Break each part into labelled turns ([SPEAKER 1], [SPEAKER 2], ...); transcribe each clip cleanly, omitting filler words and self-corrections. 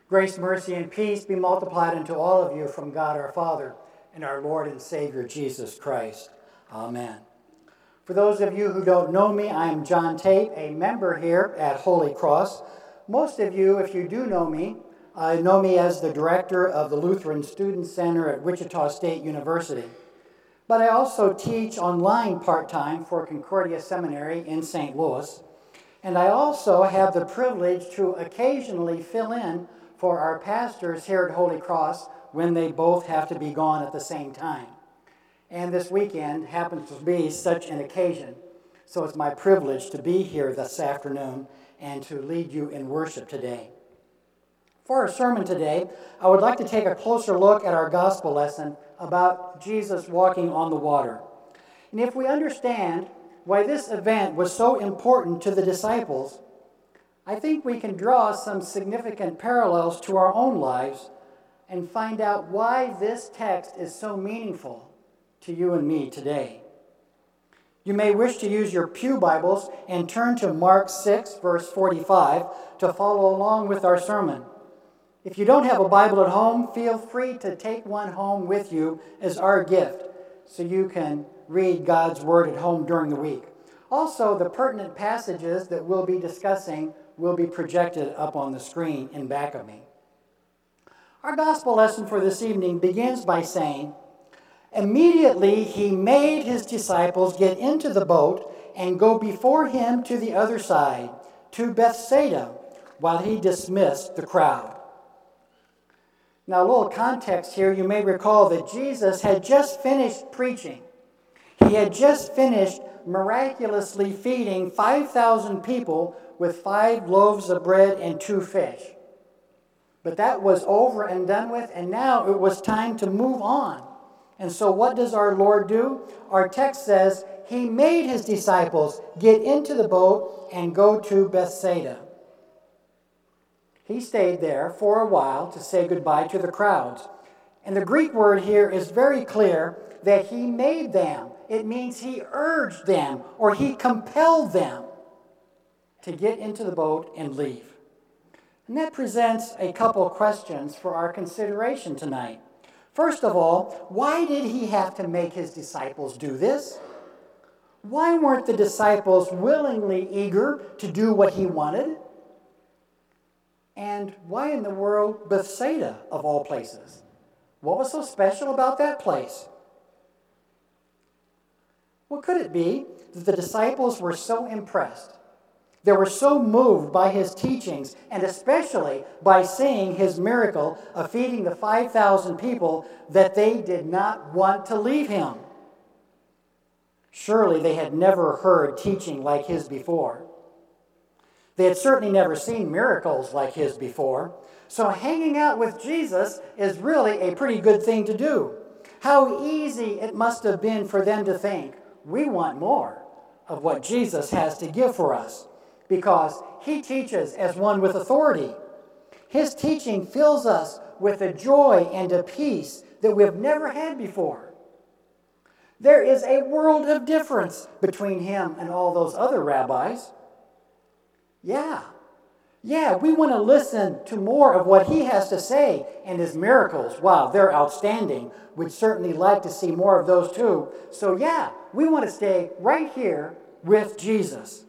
[SPEAKER 1] Grace, mercy, and peace be multiplied unto all of you from God our Father and our Lord and Savior Jesus Christ. Amen. For those of you who don't know me, I am John Tate, a member here at Holy Cross. Most of you, if you do know me as the director of the Lutheran Student Center at Wichita State University. But I also teach online part-time for Concordia Seminary in St. Louis. And I also have the privilege to occasionally fill in for our pastors here at Holy Cross when they both have to be gone at the same time. And this weekend happens to be such an occasion. So it's my privilege to be here this afternoon and to lead you in worship today. For our sermon today, I would like to take a closer look at our gospel lesson about Jesus walking on the water. And if we understand why this event was so important to the disciples, I think we can draw some significant parallels to our own lives and find out why this text is so meaningful to you and me today. You may wish to use your pew Bibles and turn to Mark 6, verse 45 to follow along with our sermon. If you don't have a Bible at home, feel free to take one home with you as our gift so you can read God's Word at home during the week. Also, the pertinent passages that we'll be discussing will be projected up on the screen in back of me. Our gospel lesson for this evening begins by saying, "Immediately he made his disciples get into the boat and go before him to the other side, to Bethsaida, while he dismissed the crowd." Now, a little context here. You may recall that Jesus had just finished preaching. He had just finished miraculously feeding 5,000 people with 5 loaves of bread and 2 fish. But that was over and done with, and now it was time to move on. And so what does our Lord do? Our text says, he made his disciples get into the boat and go to Bethsaida. He stayed there for a while to say goodbye to the crowds. And the Greek word here is very clear that he made them. It means he urged them or he compelled them to get into the boat and leave. And that presents a couple questions for our consideration tonight. First of all, why did he have to make his disciples do this? Why weren't the disciples willingly eager to do what he wanted? And why in the world Bethsaida, of all places? What was so special about that place? Well, could it be that the disciples were so impressed? They were so moved by his teachings, and especially by seeing his miracle of feeding the 5,000 people, that they did not want to leave him. Surely they had never heard teaching like his before. They had certainly never seen miracles like his before. So hanging out with Jesus is really a pretty good thing to do. How easy it must have been for them to think, we want more of what Jesus has to give for us, because he teaches as one with authority. His teaching fills us with a joy and a peace that we have never had before. There is a world of difference between him and all those other rabbis. Yeah, we want to listen to more of what he has to say, and his miracles, wow, they're outstanding. We'd certainly like to see more of those too. So yeah, we want to stay right here with Jesus.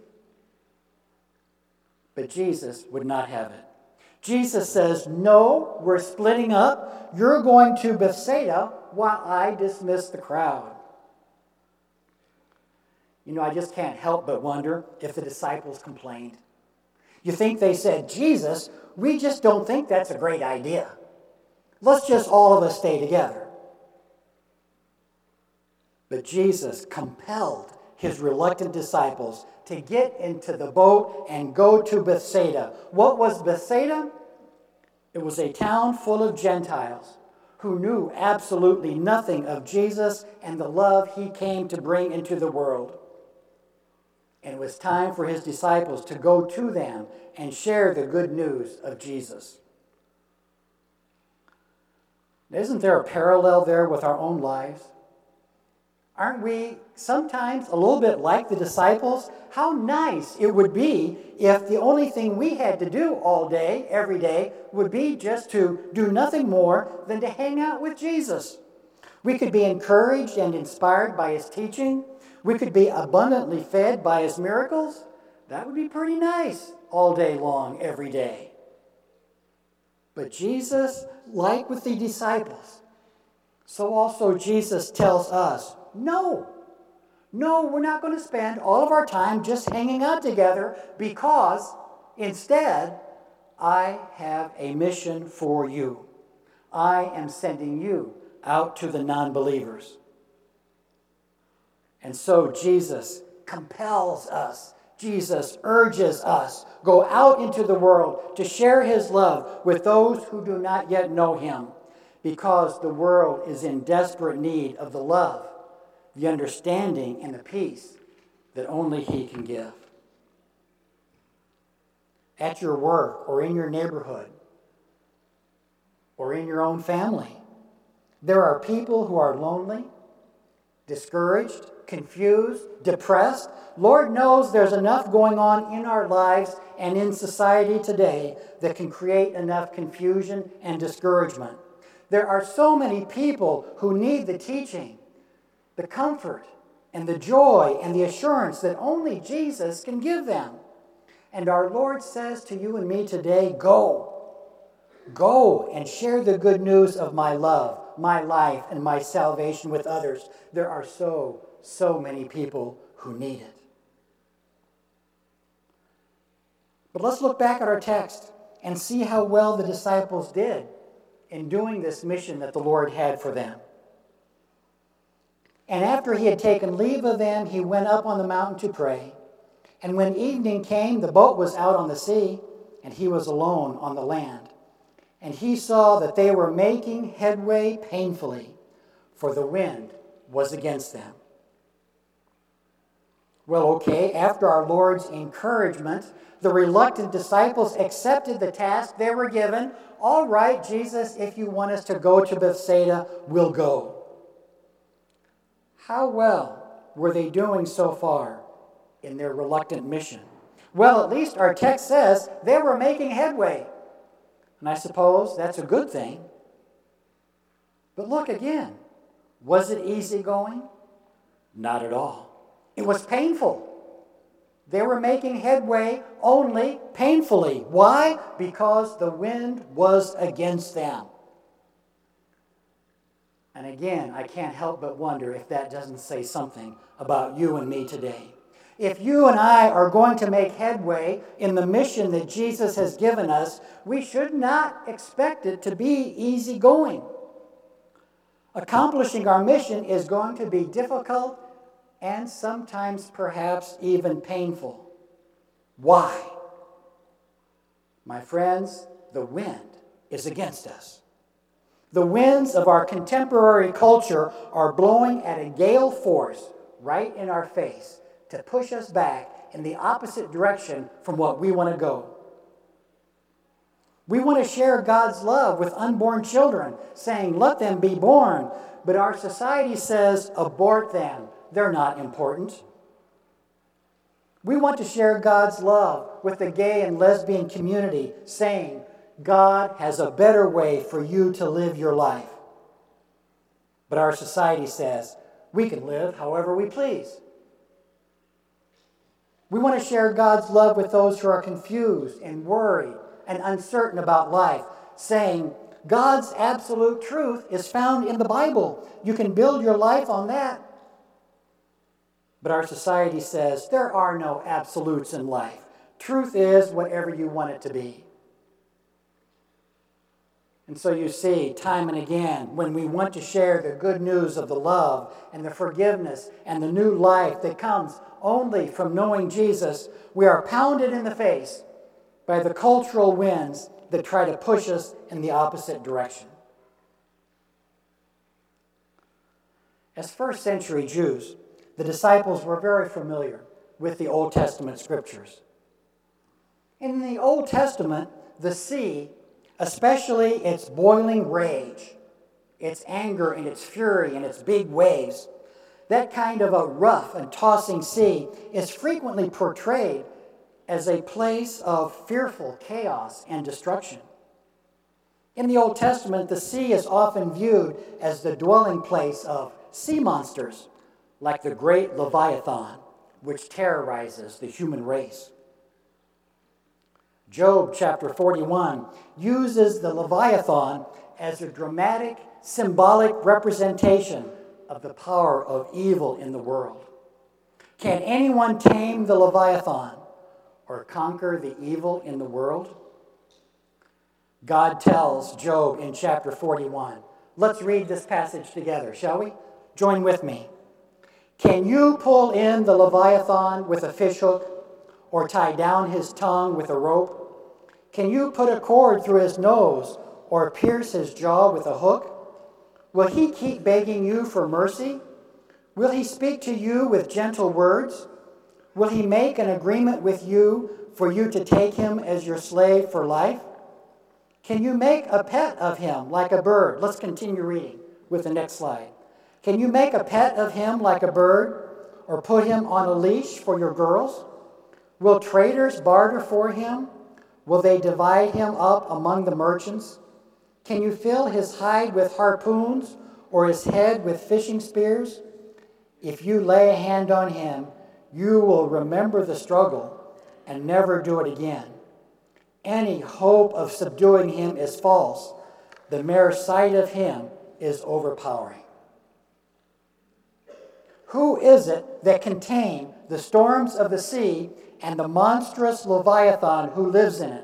[SPEAKER 1] But Jesus would not have it. Jesus says, no, we're splitting up. You're going to Bethsaida while I dismiss the crowd. You know, I just can't help but wonder if the disciples complained. You think they said, Jesus, we just don't think that's a great idea. Let's just all of us stay together. But Jesus compelled his reluctant disciples to get into the boat and go to Bethsaida. What was Bethsaida? It was a town full of Gentiles who knew absolutely nothing of Jesus and the love he came to bring into the world. And it was time for his disciples to go to them and share the good news of Jesus. Isn't there a parallel there with our own lives? Aren't we sometimes a little bit like the disciples? How nice it would be if the only thing we had to do all day, every day, would be just to do nothing more than to hang out with Jesus. We could be encouraged and inspired by his teaching. We could be abundantly fed by his miracles. That would be pretty nice all day long, every day. But Jesus, like with the disciples, so also Jesus tells us, no, we're not going to spend all of our time just hanging out together, because instead, I have a mission for you. I am sending you out to the non-believers. And so Jesus compels us. Jesus urges us, go out into the world to share his love with those who do not yet know him, because the world is in desperate need of the love, the understanding, and the peace that only he can give. At your work, or in your neighborhood, or in your own family, there are people who are lonely, discouraged, confused, depressed. Lord knows there's enough going on in our lives and in society today that can create enough confusion and discouragement. There are so many people who need the teaching, the comfort, and the joy and the assurance that only Jesus can give them. And our Lord says to you and me today, go. Go and share the good news of my love, my life, and my salvation with others. There are so many people who need it. But let's look back at our text and see how well the disciples did in doing this mission that the Lord had for them. And after he had taken leave of them, he went up on the mountain to pray. And when evening came, the boat was out on the sea, and he was alone on the land. And he saw that they were making headway painfully, for the wind was against them. Well, okay, after our Lord's encouragement, the reluctant disciples accepted the task they were given. All right, Jesus, if you want us to go to Bethsaida, we'll go. How well were they doing so far in their reluctant mission? Well, at least our text says they were making headway. And I suppose that's a good thing. But look again. Was it easy going? Not at all. It was painful. They were making headway only painfully. Why? Because the wind was against them. And again, I can't help but wonder if that doesn't say something about you and me today. If you and I are going to make headway in the mission that Jesus has given us, we should not expect it to be easy going. Accomplishing our mission is going to be difficult and sometimes perhaps even painful. Why? My friends, the wind is against us. The winds of our contemporary culture are blowing at a gale force right in our face to push us back in the opposite direction from what we want to go. We want to share God's love with unborn children, saying, let them be born. But our society says, abort them. They're not important. We want to share God's love with the gay and lesbian community, saying, God has a better way for you to live your life. But our society says, we can live however we please. We want to share God's love with those who are confused and worried and uncertain about life, saying, God's absolute truth is found in the Bible. You can build your life on that. But our society says there are no absolutes in life. Truth is whatever you want it to be. And so you see, time and again, when we want to share the good news of the love and the forgiveness and the new life that comes only from knowing Jesus, we are pounded in the face by the cultural winds that try to push us in the opposite direction. As first century Jews, the disciples were very familiar with the Old Testament scriptures. In the Old Testament, the sea, especially its boiling rage, its anger and its fury and its big waves, That kind of a rough and tossing sea is frequently portrayed as a place of fearful chaos and destruction. In the Old Testament, the sea is often viewed as the dwelling place of sea monsters, like the great Leviathan, which terrorizes the human race. Job chapter 41 uses the Leviathan as a dramatic, symbolic representation of the power of evil in the world. Can anyone tame the Leviathan or conquer the evil in the world? God tells Job in chapter 41. Let's read this passage together, shall we? Join with me. Can you pull in the Leviathan with a fishhook or tie down his tongue with a rope? Can you put a cord through his nose or pierce his jaw with a hook? Will he keep begging you for mercy? Will he speak to you with gentle words? Will he make an agreement with you for you to take him as your slave for life? Can you make a pet of him like a bird? Let's continue reading with the next slide. Can you make a pet of him like a bird or put him on a leash for your girls? Will traders barter for him? Will they divide him up among the merchants? Can you fill his hide with harpoons or his head with fishing spears? If you lay a hand on him, you will remember the struggle and never do it again. Any hope of subduing him is false. The mere sight of him is overpowering. Who is it that can tame the storms of the sea and the monstrous Leviathan who lives in it?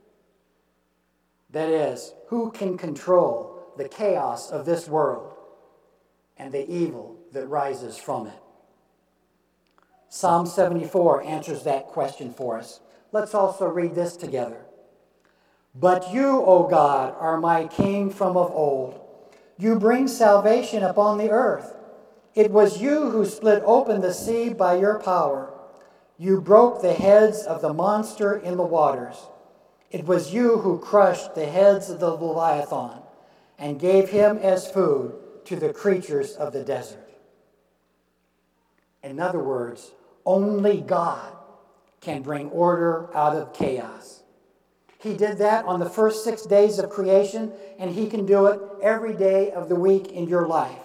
[SPEAKER 1] That is, who can control the chaos of this world and the evil that rises from it? Psalm 74 answers that question for us. Let's also read this together. But you, O God, are my King from of old. You bring salvation upon the earth. It was you who split open the sea by your power. You broke the heads of the monster in the waters. It was you who crushed the heads of the Leviathan and gave him as food to the creatures of the desert. In other words, only God can bring order out of chaos. He did that on the first 6 days of creation, and he can do it every day of the week in your life.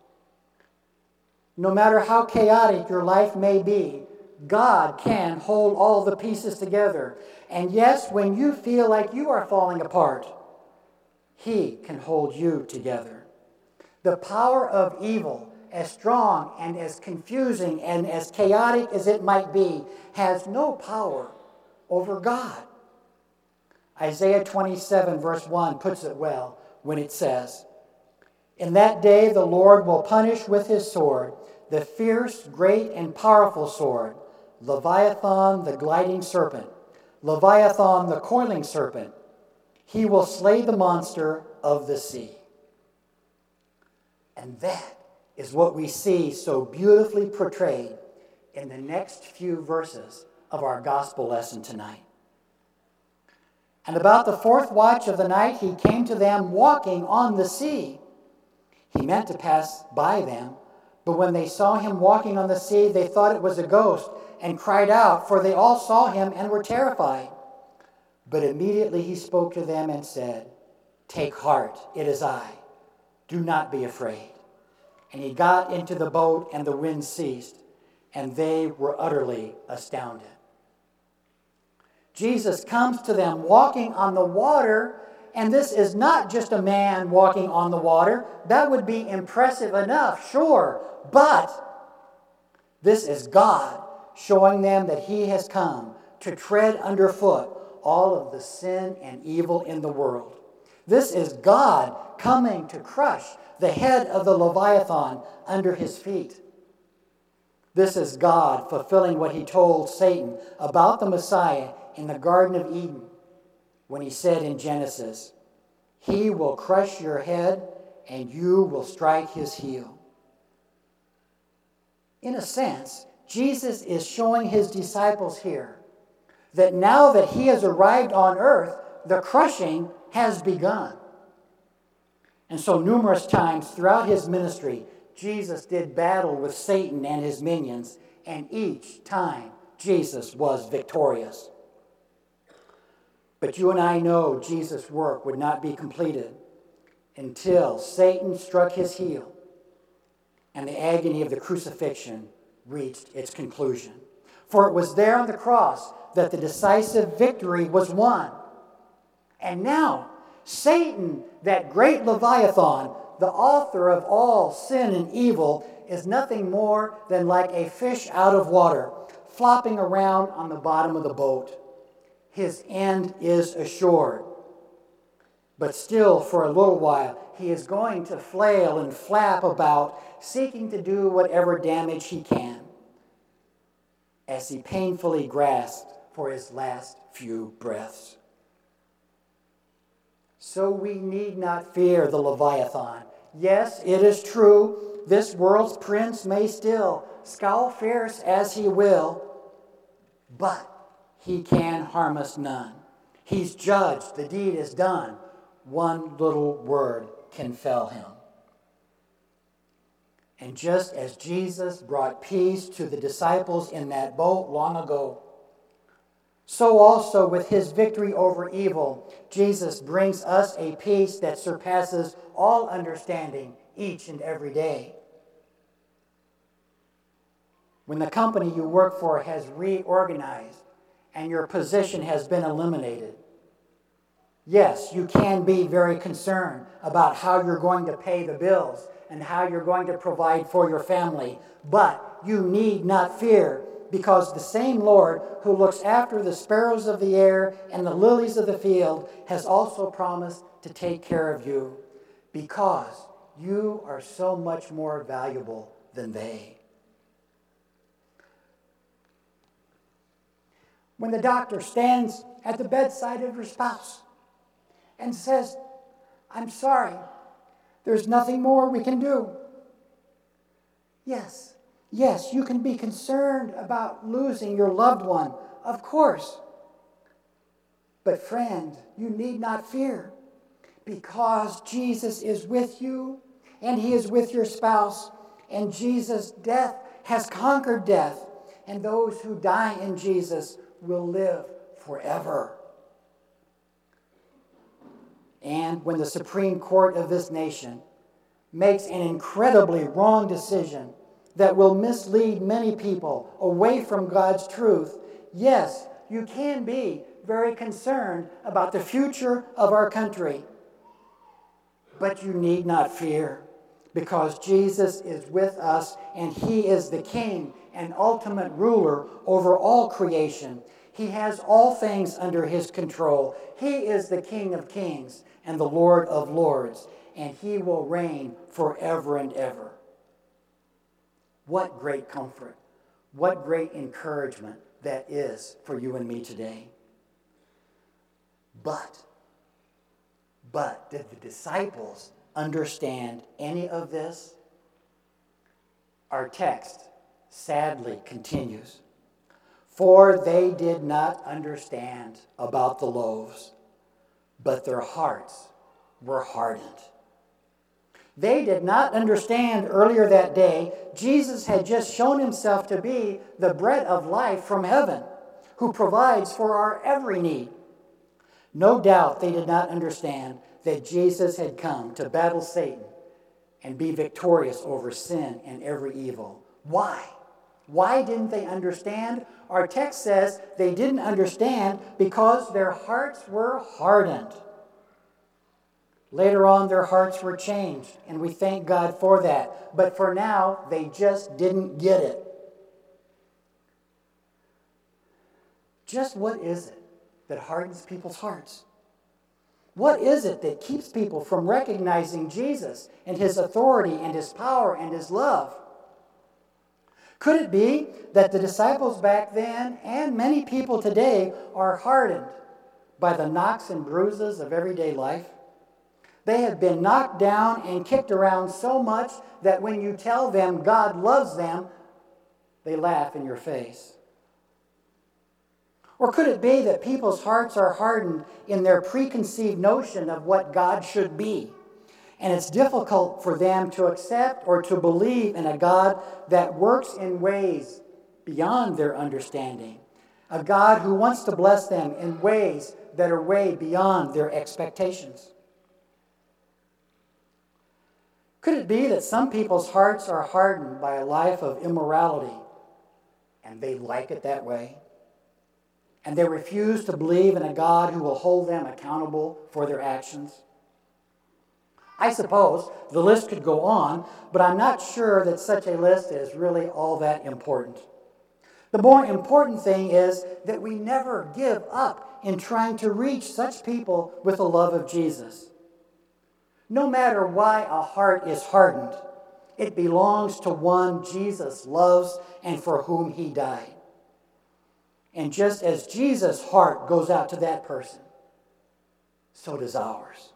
[SPEAKER 1] No matter how chaotic your life may be, God can hold all the pieces together. And yes, when you feel like you are falling apart, he can hold you together. The power of evil, as strong and as confusing and as chaotic as it might be, has no power over God. Isaiah 27 verse 1 puts it well when it says, "In that day the Lord will punish with his sword the fierce, great, and powerful sword, Leviathan the gliding serpent, Leviathan the coiling serpent. He will slay the monster of the sea." And that is what we see so beautifully portrayed in the next few verses of our gospel lesson tonight. And about the fourth watch of the night, he came to them walking on the sea. He meant to pass by them, but when they saw him walking on the sea, they thought it was a ghost and cried out, for they all saw him and were terrified. But immediately he spoke to them and said, "Take heart, it is I. Do not be afraid." And he got into the boat, and the wind ceased, and they were utterly astounded. Jesus comes to them walking on the water, and this is not just a man walking on the water. That would be impressive enough, sure, but this is God showing them that he has come to tread underfoot all of the sin and evil in the world. This is God coming to crush the head of the Leviathan under his feet. This is God fulfilling what he told Satan about the Messiah in the Garden of Eden when he said in Genesis, "He will crush your head and you will strike his heel." In a sense, Jesus is showing his disciples here that now that he has arrived on earth, the crushing has begun. And so numerous times throughout his ministry, Jesus did battle with Satan and his minions, and each time Jesus was victorious. But you and I know Jesus' work would not be completed until Satan struck his heel and the agony of the crucifixion reached its conclusion. For it was there on the cross that the decisive victory was won. And now, Satan, that great Leviathan, the author of all sin and evil, is nothing more than like a fish out of water, flopping around on the bottom of the boat. His end is assured. But still, for a little while, he is going to flail and flap about, seeking to do whatever damage he can, as he painfully grasps for his last few breaths. So we need not fear the Leviathan. Yes, it is true, this world's prince may still scowl fierce as he will, but he can harm us none. He's judged, the deed is done. One little word can fell him. And just as Jesus brought peace to the disciples in that boat long ago, so also with his victory over evil, Jesus brings us a peace that surpasses all understanding each and every day. When the company you work for has reorganized and your position has been eliminated, yes, you can be very concerned about how you're going to pay the bills and how you're going to provide for your family. But you need not fear, because the same Lord who looks after the sparrows of the air and the lilies of the field has also promised to take care of you, because you are so much more valuable than they. When the doctor stands at the bedside of your spouse and says, "I'm sorry, there's nothing more we can do." Yes, you can be concerned about losing your loved one, of course. But friend, you need not fear, because Jesus is with you and he is with your spouse, and Jesus' death has conquered death, and those who die in Jesus will live forever. And when the Supreme Court of this nation makes an incredibly wrong decision that will mislead many people away from God's truth, yes, you can be very concerned about the future of our country. But you need not fear, because Jesus is with us, and he is the King and ultimate ruler over all creation. He has all things under his control. He is the King of kings and the Lord of lords, and he will reign forever and ever. What great comfort, what great encouragement that is for you and me today. But did the disciples understand any of this? Our text sadly continues. For they did not understand about the loaves, but their hearts were hardened. They did not understand earlier that day Jesus had just shown himself to be the bread of life from heaven, who provides for our every need. No doubt they did not understand that Jesus had come to battle Satan and be victorious over sin and every evil. Why? Why didn't they understand? Our text says they didn't understand because their hearts were hardened. Later on, their hearts were changed, and we thank God for that. But for now, they just didn't get it. Just what is it that hardens people's hearts? What is it that keeps people from recognizing Jesus and his authority and his power and his love? Could it be that the disciples back then and many people today are hardened by the knocks and bruises of everyday life? They have been knocked down and kicked around so much that when you tell them God loves them, they laugh in your face. Or could it be that people's hearts are hardened in their preconceived notion of what God should be? And it's difficult for them to accept or to believe in a God that works in ways beyond their understanding. A God who wants to bless them in ways that are way beyond their expectations. Could it be that some people's hearts are hardened by a life of immorality and they like it that way? And they refuse to believe in a God who will hold them accountable for their actions? I suppose the list could go on, but I'm not sure that such a list is really all that important. The more important thing is that we never give up in trying to reach such people with the love of Jesus. No matter why a heart is hardened, it belongs to one Jesus loves and for whom he died. And just as Jesus' heart goes out to that person, so does ours.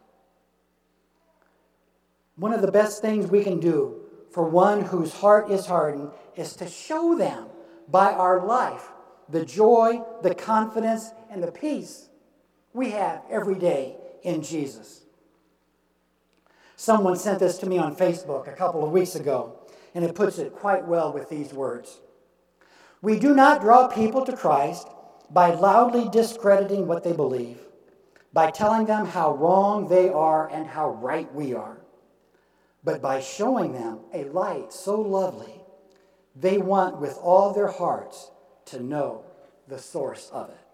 [SPEAKER 1] One of the best things we can do for one whose heart is hardened is to show them by our life the joy, the confidence, and the peace we have every day in Jesus. Someone sent this to me on Facebook a couple of weeks ago, and it puts it quite well with these words. We do not draw people to Christ by loudly discrediting what they believe, by telling them how wrong they are and how right we are, but by showing them a light so lovely they want with all their hearts to know the source of it.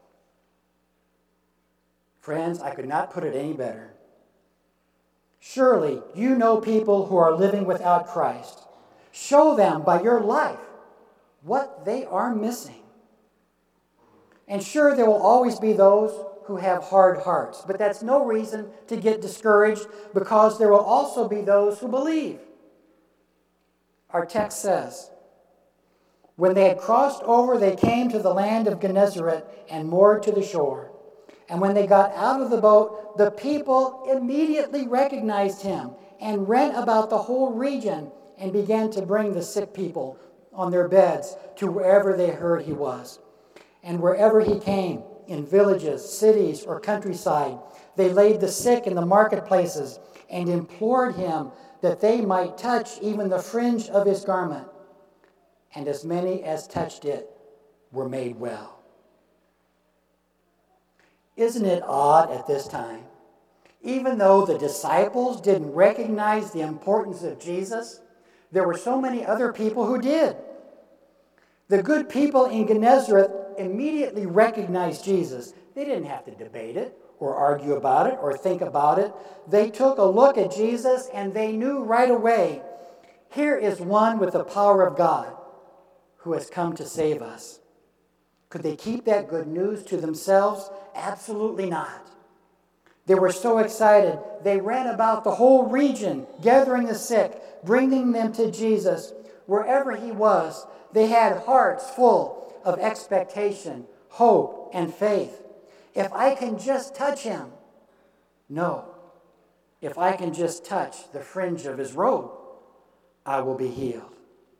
[SPEAKER 1] Friends, I could not put it any better. Surely you know people who are living without Christ. Show them by your life what they are missing. And sure, there will always be those who have hard hearts, but that's no reason to get discouraged, because there will also be those who believe. Our text says, when they had crossed over, they came to the land of Gennesaret and moored to the shore. And when they got out of the boat, the people immediately recognized him and ran about the whole region and began to bring the sick people on their beds to wherever they heard he was. And wherever he came, in villages, cities, or countryside, they laid the sick in the marketplaces and implored him that they might touch even the fringe of his garment. And as many as touched it were made well. Isn't it odd at this time? Even though the disciples didn't recognize the importance of Jesus, there were so many other people who did. The good people in Gennesaret immediately recognized Jesus. They didn't have to debate it or argue about it or think about it. They took a look at Jesus and they knew right away, here is one with the power of God who has come to save us. Could they keep that good news to themselves? Absolutely not. They were so excited, they ran about the whole region, gathering the sick, bringing them to Jesus. Wherever he was, they had hearts full of expectation, hope, and faith. If I can just touch him. No. If I can just touch the fringe of his robe, I will be healed.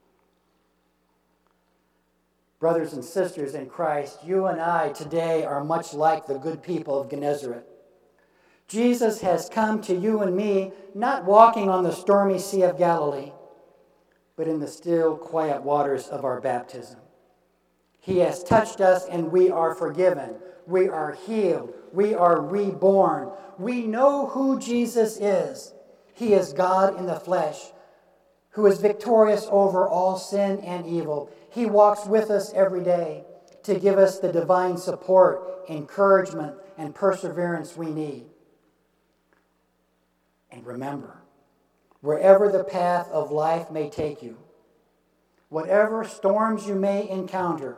[SPEAKER 1] Brothers and sisters in Christ, you and I today are much like the good people of Gennesaret. Jesus has come to you and me, not walking on the stormy Sea of Galilee, but in the still, quiet waters of our baptism. He has touched us and we are forgiven. We are healed. We are reborn. We know who Jesus is. He is God in the flesh, who is victorious over all sin and evil. He walks with us every day to give us the divine support, encouragement, and perseverance we need. And remember, wherever the path of life may take you, whatever storms you may encounter,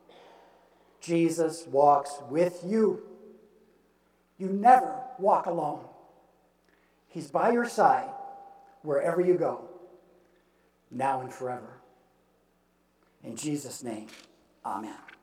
[SPEAKER 1] Jesus walks with you. You never walk alone. He's by your side wherever you go, now and forever. In Jesus' name, amen.